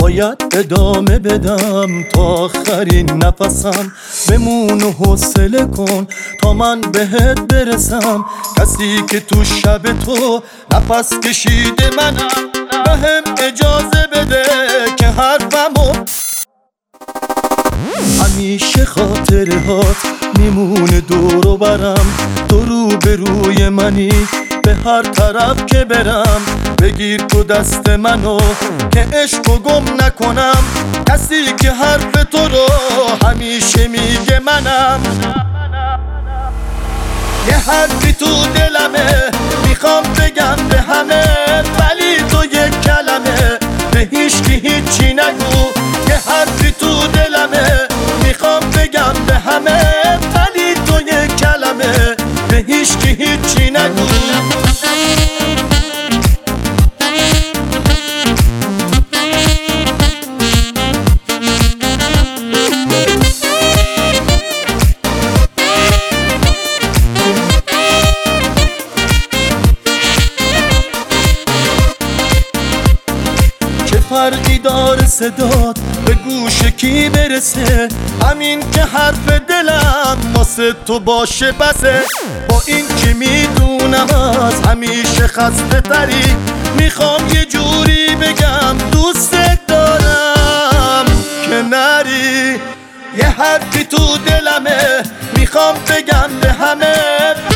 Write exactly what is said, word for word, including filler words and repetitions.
باید ادامه بدم تا آخرین نفسم. بمون و حوصله کن تا من بهت برسم. کسی که تو شب تو نفس کشیده منم، بهم اجازه بده که حرفمو همیشه خاطرهات میمونه دور و برم. تو رو به روی منی به هر طرف که برم. بگیر تو دست منو که عشقو گم نکنم. کسی که حرف تو رو همیشه میگه منم. یه حرفی تو دلمه میخوام بگم به همه، ولی تو یک کلمه به هیچکی هیچی نگو. یه حرفی تو دلمه میخوام بگم به همه، ولی تو یک کلمه به هیچکی هیچی نگو. فرقی داره صدات به گوش کی برسه؟ همین که حرف دلم واسه تو باشه بسه. با این که میدونم از همیشه خسته تری، میخوام یه جوری بگم دوست دارم که نری. یه حرفی تو دلمه میخوام بگم به همه،